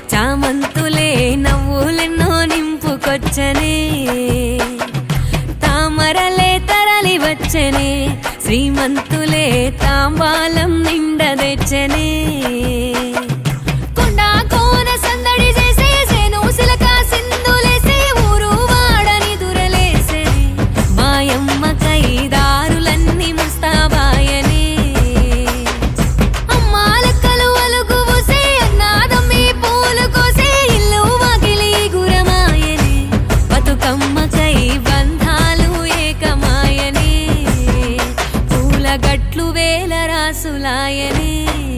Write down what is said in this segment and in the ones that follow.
చామంతులే నవ్వులెన్నో నింపుకొచ్చనే తామరలే తరలి వచ్చనే శ్రీమంతులే తాంబాలం నిండదెచ్చనే కొండా కోన సందడి చేసే సేను సిలక సింధులేసే ఊరు వాడని దురలేసే మాయమ్మ కైదారులన్నీ ముస్తాబాయనే అమ్మాలక్కలు అలుగు పోసే అన్నాదమ్మి పూలు కోసే ఇల్లు వాకిలి గురమాయనే బతుకమ్మ కై బంధాలు ఏకమాయనే పూలగట్లు వేల రాసులాయనే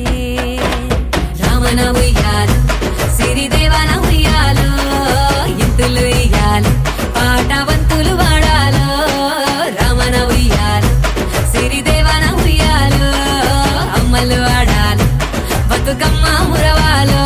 రామన ఉయ్యాలు సిరిదేవన ఉయ్యాలు ఇంతులు ఇయ్యాలు పాటవంతులు వాడాలో రామన ఉయ్యాలు సిరిదేవన ఉయ్యాలు అమ్మలు ఆడాలు బతుకమ్మ మురవాలో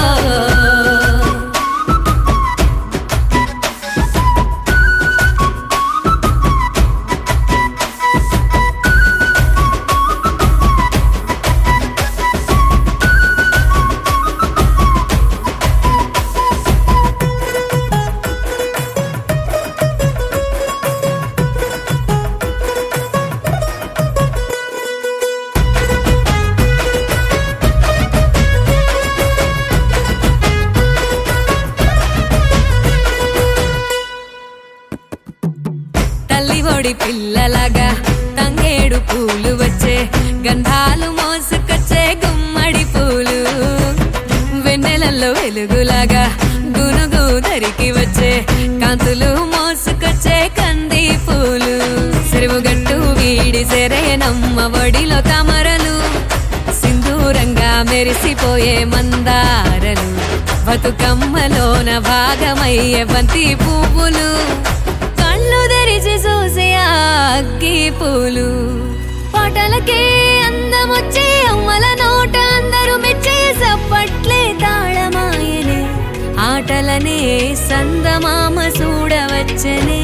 తల్లిఒడి పిల్లలాగా తంగేడు పూలు వచ్చే గంధాలు మోసుకొచ్చే గుమ్మడి పూలు వెన్నెలల్లో వెలుగులాగా గునుగు ధరికి వచ్చే కాంతులు మోసుకొచ్చే కంది పూలు చెరువుగట్టు వీడి సెరేనమ్మ ఒడిలో తామరలు సింధూరంగా మెరిసిపోయే మందారలు బతుకమ్మలోన భాగమయ్యే బంతి పువ్వులు కళ్ళు తెరిచి చూసే అగ్గి పూలు పాటలకే అందమొచ్చే అమ్మల నోట అందరూ మెచ్చే సప్పట్లే తాళమాయనే ఆటలనే సందమామ చూడవచ్చనే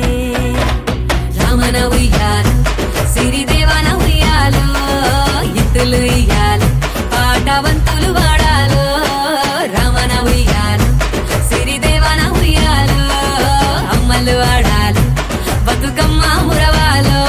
రామన ఉయ్యాలు సిరిదేవన ఉయ్యాలు ఇంతులు ఇయ్యాలు పాటవంతులు వాడాలో రామన ఉయ్యాలు సిరిదేవన ఉయ్యాలు అమ్మలు ఆడాలు బతుకమ్మ మురవాలో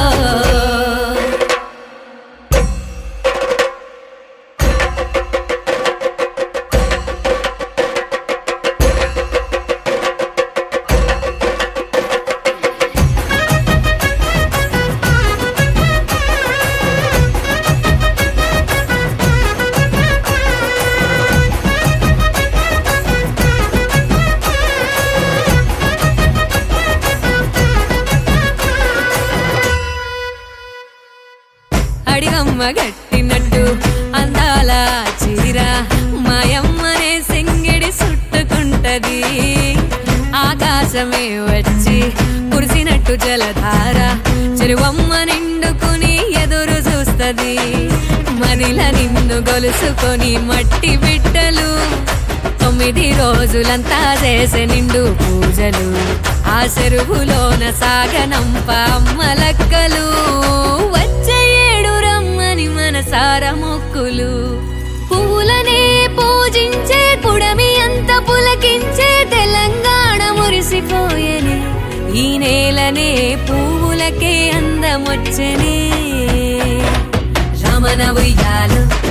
అడిగమ్మ గట్టినట్టు అందాల చీర మాయమ్మనే సింగిడి చుట్టుకుంటది ఆకాశమే వచ్చి కురిసినట్టు జలధార చెరువమ్మ నిండుకుని ఎదురు చూస్తది మనిల నిన్ను గొలుసుకొని మట్టి బిడ్డలు 9 రోజులంతా చేసే నిండు పూజలు ఆ చెరువులోన సాగనంప అమ్మలక్కలు వచ్చే ఏడు రమ్మని మనసార మొక్కులు పువ్వులనే పూజించే పుడమి అంత పులకించే తెలంగాణ మురిసిపోయెనే ఈ నేలనే పువ్వులకే అందమొచ్చనే రామన ఉయ్యాలు